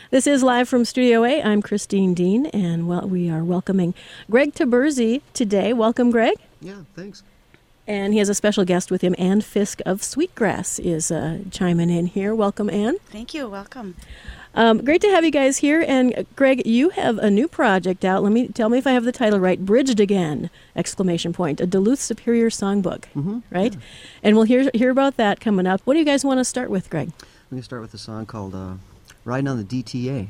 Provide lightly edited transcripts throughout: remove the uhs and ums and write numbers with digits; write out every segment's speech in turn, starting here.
This is Live from Studio A. I'm Christine Dean, and we are welcoming Greg Taberzi today. Welcome, Greg. Yeah, thanks. And he has a special guest with him. Ann Fisk of Sweetgrass is chiming in here. Welcome, Ann. Thank you. Welcome. Great to have you guys here. And Greg, you have a new project out. Tell me if I have the title right. Bridged Again! ! A Duluth Superior songbook, right? Yeah. And we'll hear about that coming up. What do you guys want to start with, Greg? We're going to start with a song called Riding on the DTA.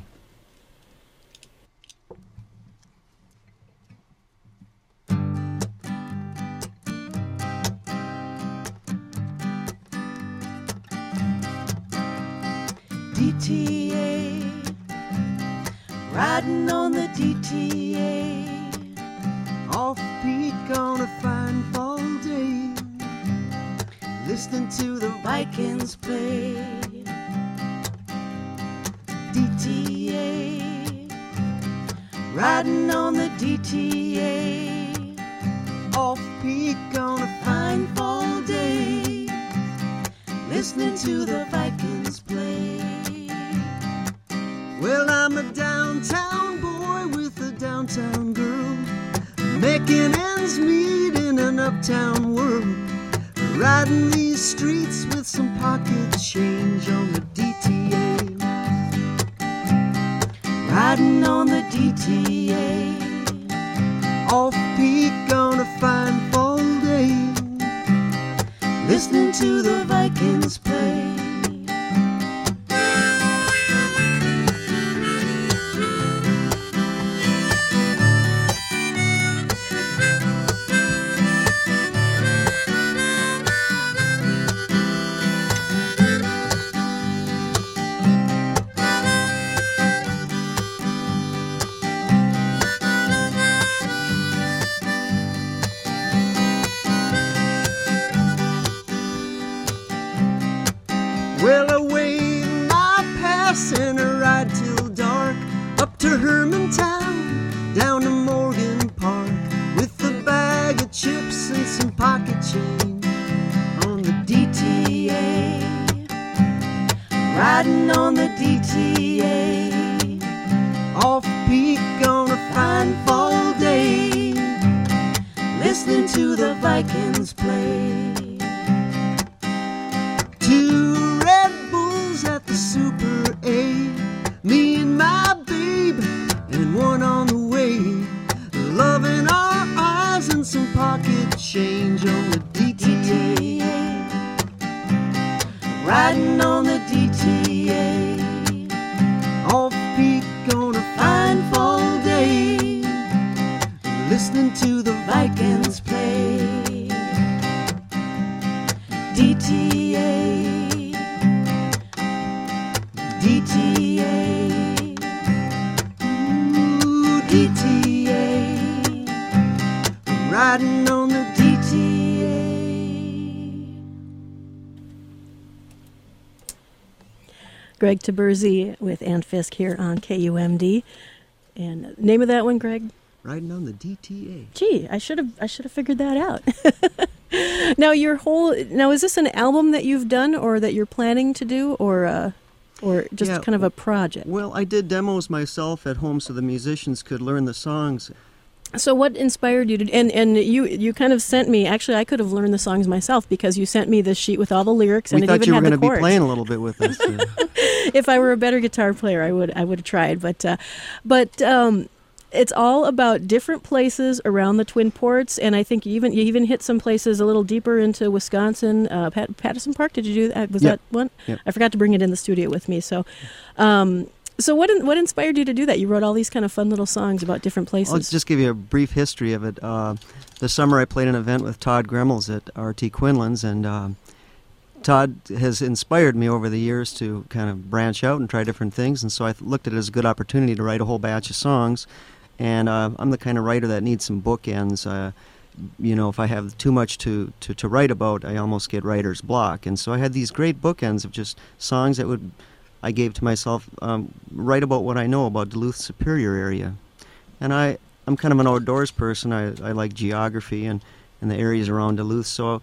DTA, riding on the DTA, off-beat on a fine fall day, listening to the Vikings play. DTA, riding on the DTA, off-peak on a fine fall day, listening to the Vikings play. Well, I'm a downtown boy with a downtown girl, making ends meet in an uptown world, riding these streets with some pocket change on the DTA. Riding on the DTA, off-peak on a fine fall day, listening to the Vikings play. Well, away my pass and a ride till dark, up to Hermantown, down to Morgan Park, with a bag of chips and some pocket change on the DTA. Riding on the DTA, off-peak on a fine fall day, listening to the Vikings play. Two Red Bulls at the Super A, me and my babe, and one on the way, loving our eyes and some pocket change on the DTA. Riding on the DTA, off-peak on a fine fall day, listening to the Vikings play. DTA, DTA, ooh, DTA, riding on the DTA. Greg Taberzi with Ann Fisk here on KUMD. And name of that one, Greg? Riding on the DTA. Gee, I should have figured that out. Now is this an album that you've done or that you're planning to do, or just kind of a project? Well, I did demos myself at home so the musicians could learn the songs. So what inspired you to, and you kind of sent me, actually I could have learned the songs myself because you sent me this sheet with all the lyrics and we it thought even had the chords. You were going to be playing a little bit with us. If I were a better guitar player, I would have tried, but it's all about different places around the Twin Ports, and I think you even hit some places a little deeper into Wisconsin. Patterson Park, did you do that? Was that one? Yep. I forgot to bring it in the studio with me. So, so what inspired you to do that? You wrote all these kind of fun little songs about different places. I'll just give you a brief history of it. This summer I played an event with Todd Gremmels at RT Quinlan's, and Todd has inspired me over the years to kind of branch out and try different things, and so I looked at it as a good opportunity to write a whole batch of songs. And I'm the kind of writer that needs some bookends. If I have too much to write about, I almost get writer's block. And so I had these great bookends of just songs that I gave to myself, write about what I know about Duluth Superior area. And I'm kind of an outdoors person. I like geography and the areas around Duluth. So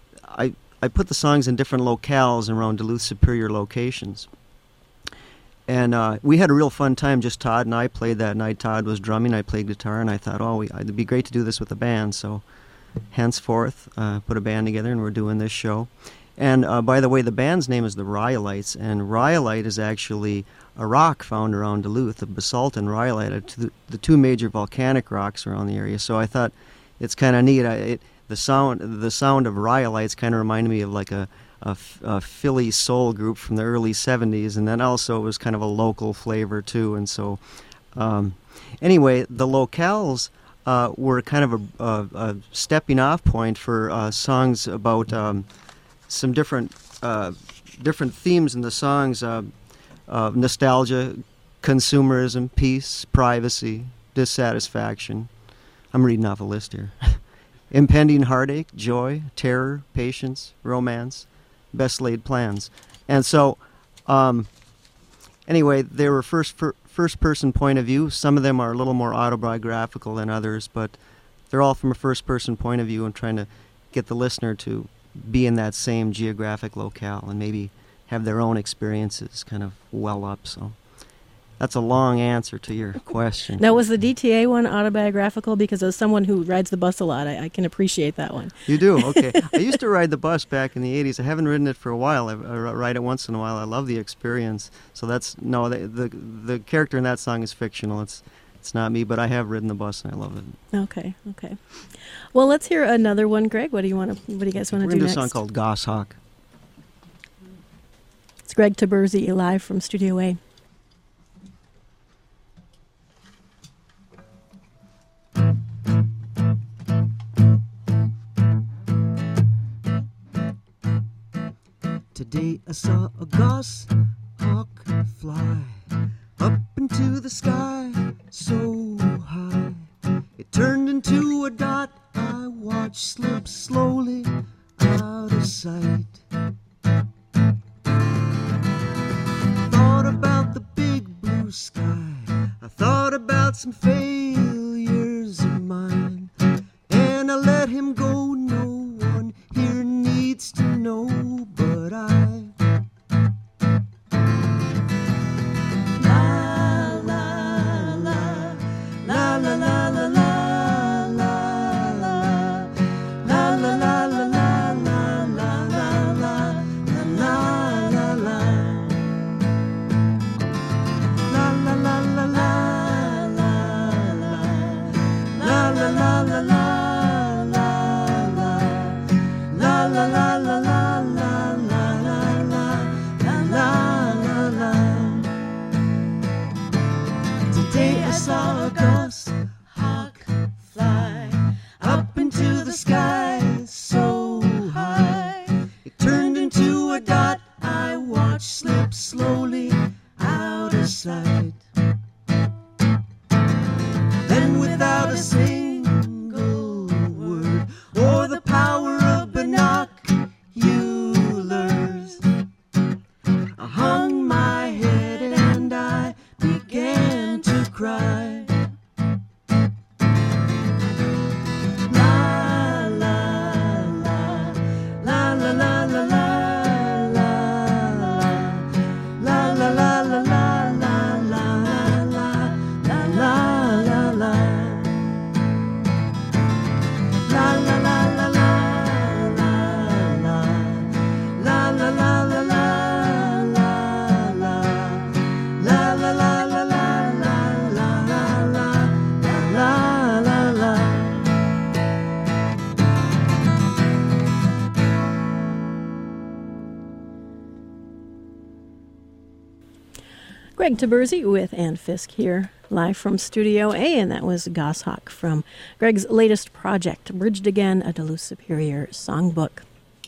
I put the songs in different locales around Duluth Superior locations. And we had a real fun time. Just Todd and I played that night. Todd was drumming, I played guitar, and I thought, it'd be great to do this with a band. So henceforth, put a band together, and we're doing this show. And by the way, the band's name is the Rhyolite, and Rhyolite is actually a rock found around Duluth. The basalt and rhyolite are the two major volcanic rocks around the area. So I thought it's kind of neat. The sound of Rhyolites kind of reminded me of like a Philly soul group from the early 70s, and then also it was kind of a local flavor too. And so anyway, the locales were kind of a stepping off point for songs about some different themes in the songs: nostalgia, consumerism, peace, privacy, dissatisfaction. I'm reading off a list here. Impending heartache, joy, terror, patience, romance, best laid plans. And so, anyway, they were first-person point of view. Some of them are a little more autobiographical than others, but they're all from a first-person point of view and trying to get the listener to be in that same geographic locale and maybe have their own experiences kind of well up. So that's a long answer to your question. Now, was the DTA one autobiographical? Because as someone who rides the bus a lot, I can appreciate that one. You do? Okay. I used to ride the bus back in the 80s. I haven't ridden it for a while. I ride it once in a while. I love the experience. So the character in that song is fictional. It's not me, but I have ridden the bus and I love it. Okay. Well, let's hear another one, Greg. What do you guys want to do next? We're going to do a song called Goshawk. It's Greg Taberzi live from Studio A. Today I saw a goshawk fly up into the sky so high. It turned into a dot I watched slip slowly out of sight. Thought about the big blue sky. I thought about some failures of mine, and I let him go. No one here needs to know, but I saw a goshawk fly up into the sky so high. It turned into a dot I watched slip slowly out of sight. Then without a single word or the power of binoculars, I hung my head and I began to cry. Greg Taberzi with Ann Fisk here, live from Studio A, and that was Goshawk from Greg's latest project, Bridged Again, a Duluth Superior songbook.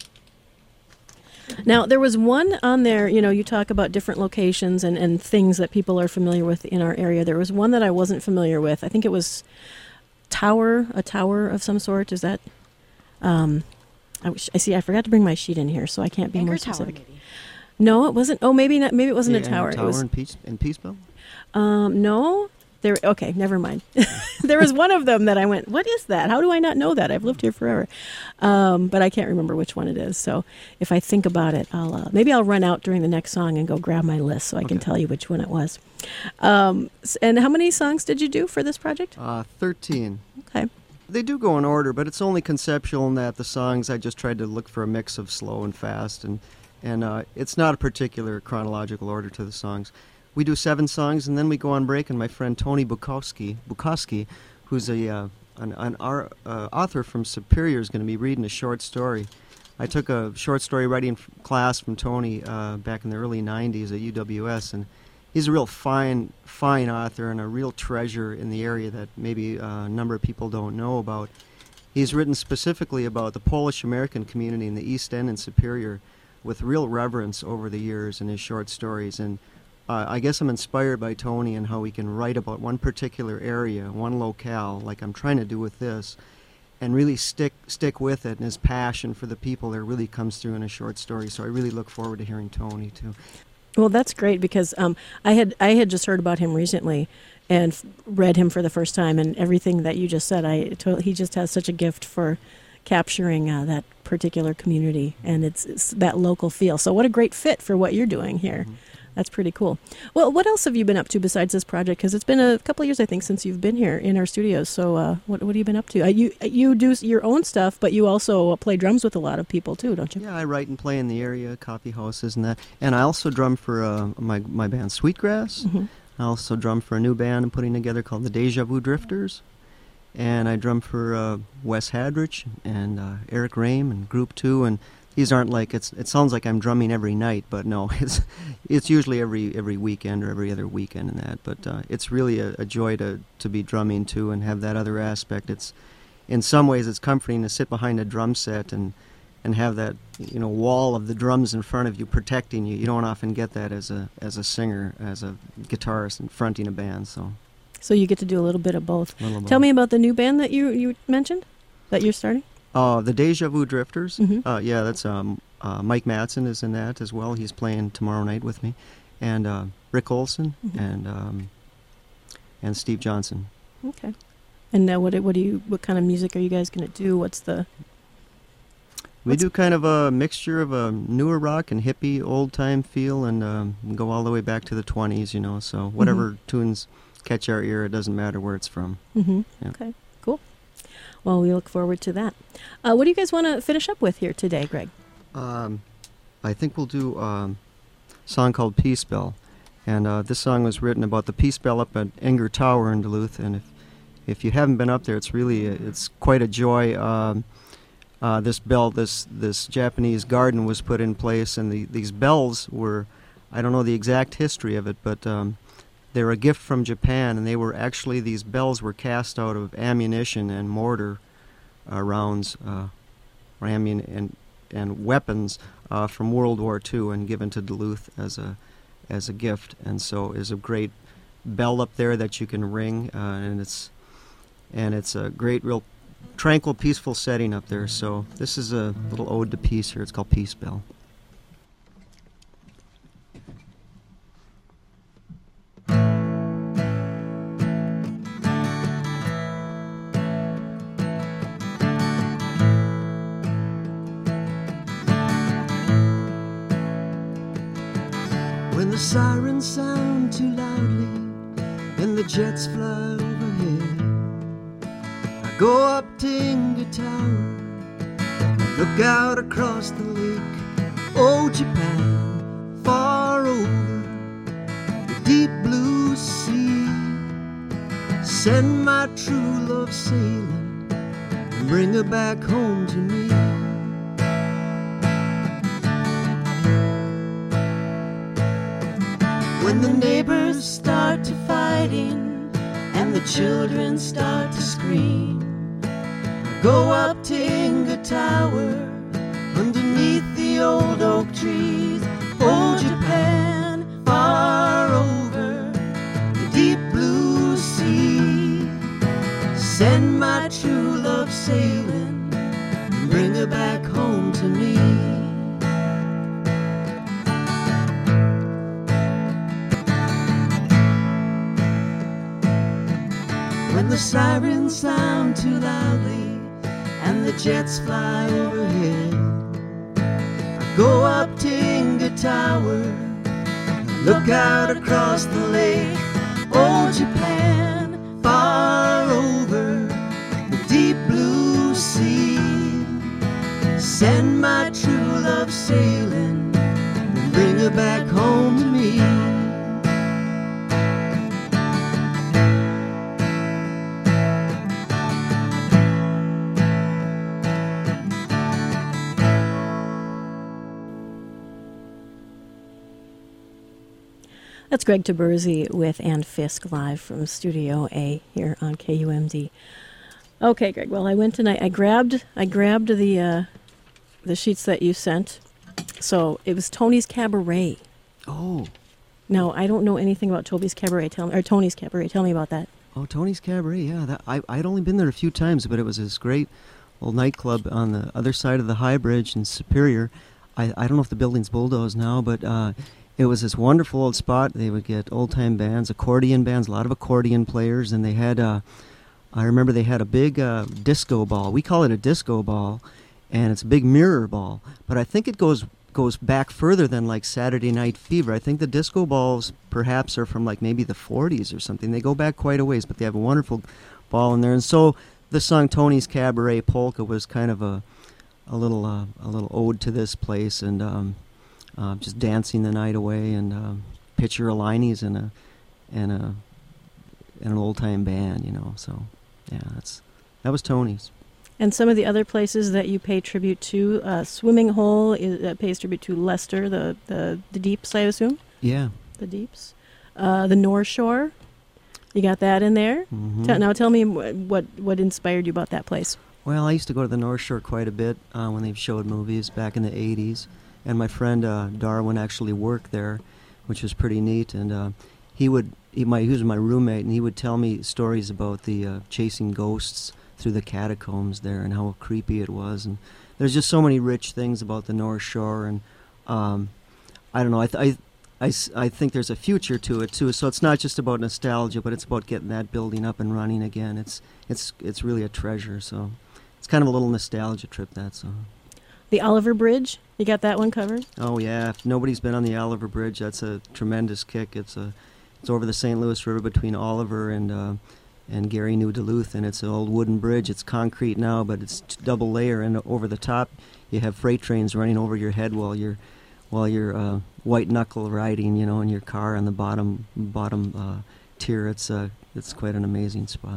Now, there was one on there, you talk about different locations and things that people are familiar with in our area. There was one that I wasn't familiar with. I think it was a tower of some sort. Is that, I forgot to bring my sheet in here, so I can't be more specific. Tower, maybe. No, it wasn't. Oh, maybe not. Maybe it wasn't a tower. Tower It was in Peaceville? no. There. Okay, never mind. There was one of them that I went, what is that? How do I not know that? I've lived here forever. But I can't remember which one it is. So if I think about it, maybe I'll run out during the next song and go grab my list so I can tell you which one it was. And how many songs did you do for this project? 13. Okay. They do go in order, but it's only conceptual in that the songs, I just tried to look for a mix of slow and fast, and it's not a particular chronological order to the songs. We do 7 songs, and then we go on break, and my friend Tony Bukowski, who's an author from Superior, is going to be reading a short story. I took a short story writing class from Tony back in the early 90s at UWS, and he's a real fine author and a real treasure in the area that maybe a number of people don't know about. He's written specifically about the Polish-American community in the East End and Superior with real reverence over the years in his short stories, and I guess I'm inspired by Tony and how he can write about one particular area, one locale, like I'm trying to do with this, and really stick with it, and his passion for the people there really comes through in a short story. So I really look forward to hearing Tony too. Well, that's great because I had just heard about him recently and read him for the first time, and everything that you just said, he just has such a gift for capturing that particular community, and it's that local feel. So what a great fit for what you're doing here. Mm-hmm. That's pretty cool. Well, what else have you been up to besides this project? Because it's been a couple of years, I think, since you've been here in our studios. So what have you been up to? You do your own stuff, but you also play drums with a lot of people, too, don't you? Yeah, I write and play in the area, coffee houses and that. And I also drum for my band Sweetgrass. Mm-hmm. I also drum for a new band I'm putting together called the Deja Vu Drifters. And I drum for Wes Hadrich and Eric Rame and Group 2, and these aren't like it sounds like I'm drumming every night, but no, it's usually every weekend or every other weekend and that. But it's really a joy to be drumming too and have that other aspect. It's in some ways it's comforting to sit behind a drum set and have that wall of the drums in front of you protecting you. You don't often get that as a singer, as a guitarist and fronting a band. So you get to do a little bit of both. Tell me about the new band that you mentioned that you're starting. The Deja Vu Drifters. Mm-hmm. Yeah, that's Mike Matson is in that as well. He's playing tomorrow night with me, and Rick Olson and Steve Johnson. Okay. And what kind of music are you guys going to do? We do kind of a mixture of a newer rock and hippie old time feel, and go all the way back to the 20s. So whatever tunes catch our ear, it doesn't matter where it's from. Mm-hmm. Yeah. Okay. Cool. Well, we look forward to that. What do you guys want to finish up with here today, Greg? I think we'll do a song called Peace Bell. And this song was written about the Peace Bell up at Enger Tower in Duluth. And if you haven't been up there, it's quite a joy. This bell, this Japanese garden was put in place, and these bells were, I don't know the exact history of it, but they were a gift from Japan, and these bells were cast out of ammunition and mortar rounds, and weapons from World War II, and given to Duluth as a gift. And so there's a great bell up there that you can ring, and it's a great, real tranquil, peaceful setting up there. So this is a little ode to peace here. It's called Peace Bell. When the sirens sound too loudly and the jets fly overhead, I go up to Inga Tower, look out across the lake. Oh, Japan, far over the deep blue sea, send my true love sailing and bring her back home to me. When the neighbors start to fighting and the children start to scream, go up to Inga Tower underneath the old oak trees. Oh, Japan, far over the deep blue sea, send my true love sailing and bring her back home to me. when the sirens sound too loudly and the jets fly overhead. I go up to Inga Tower, look out across the lake. Oh, Japan, far over the deep blue sea. Send my true love sailing and bring her back home to me. That's Greg Taberzi with Ann Fisk live from Studio A here on KUMD. Okay, Greg. Well, I went tonight. I grabbed the sheets that you sent. So it was Tony's Cabaret. Oh. Now I don't know anything about Tony's Cabaret. Tony's Cabaret. Tell me about that. Oh, Tony's Cabaret. Yeah, I'd only been there a few times, but it was this great old nightclub on the other side of the High Bridge in Superior. I don't know if the building's bulldozed now, but it was this wonderful old spot. They would get old-time bands, accordion bands, a lot of accordion players, and they had, I remember they had a big disco ball. We call it a disco ball, and it's a big mirror ball. But I think it goes back further than like Saturday Night Fever. I think the disco balls perhaps are from like maybe the 40s or something. They go back quite a ways, but they have a wonderful ball in there. And so the song Tony's Cabaret Polka was kind of a little ode to this place, and just dancing the night away, and picture of Liney's and an old time band, you know. So yeah, that was Tony's. And some of the other places that you pay tribute to, Swimming Hole pays tribute to Lester, the Deeps, I assume. Yeah, the Deeps. The North Shore, you got that in there. Mm-hmm. Now tell me what inspired you about that place. Well, I used to go to the North Shore quite a bit when they showed movies back in the 80s. And my friend Darwin actually worked there, which was pretty neat. And he was my roommate, and he would tell me stories about the chasing ghosts through the catacombs there and how creepy it was. And there's just so many rich things about the North Shore. And I don't know, I think there's a future to it too. So it's not just about nostalgia, but it's about getting that building up and running again. It's really a treasure. So it's kind of a little nostalgia trip. That's all. The Oliver Bridge, you got that one covered? Oh yeah, if nobody's been on the Oliver Bridge, that's a tremendous kick. It's over the St. Louis River between Oliver and Gary, New Duluth, and it's an old wooden bridge. It's concrete now, but it's double layer, and over the top you have freight trains running over your head while you're white knuckle riding, you know, in your car on the bottom tier. It's quite an amazing spot.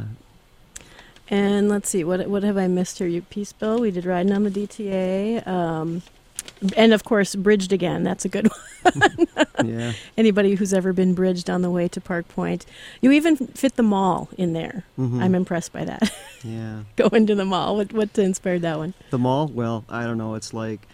And let's see, what have I missed here? Peace Bill, we did Riding on the DTA. And, of course, Bridged Again. That's a good one. Yeah. Anybody who's ever been bridged on the way to Park Point. You even fit the mall in there. Mm-hmm. I'm impressed by that. Yeah. Going to the mall. What inspired that one? The mall? Well, I don't know. It's like,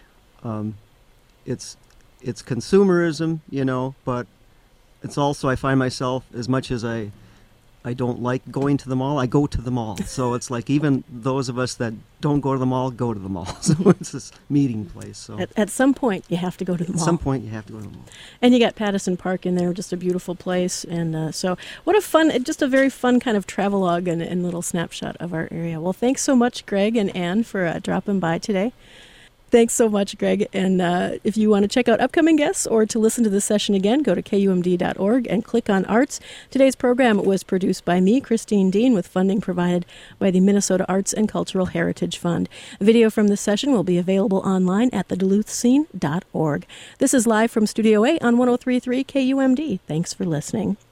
it's consumerism, you know, but it's also, I find myself, as much as I don't like going to the mall, I go to the mall. So it's like even those of us that don't go to the mall, go to the mall. So it's this meeting place. So at some point, you have to go to the mall. At some point, you have to go to the mall. And you got Pattison Park in there, just a beautiful place. And so what just a very fun kind of travelogue and little snapshot of our area. Well, thanks so much, Greg and Ann, for dropping by today. Thanks so much, Greg. And if you want to check out upcoming guests or to listen to this session again, go to KUMD.org and click on Arts. Today's program was produced by me, Christine Dean, with funding provided by the Minnesota Arts and Cultural Heritage Fund. A video from this session will be available online at theduluthscene.org. This is live from Studio A on 103.3 KUMD. Thanks for listening.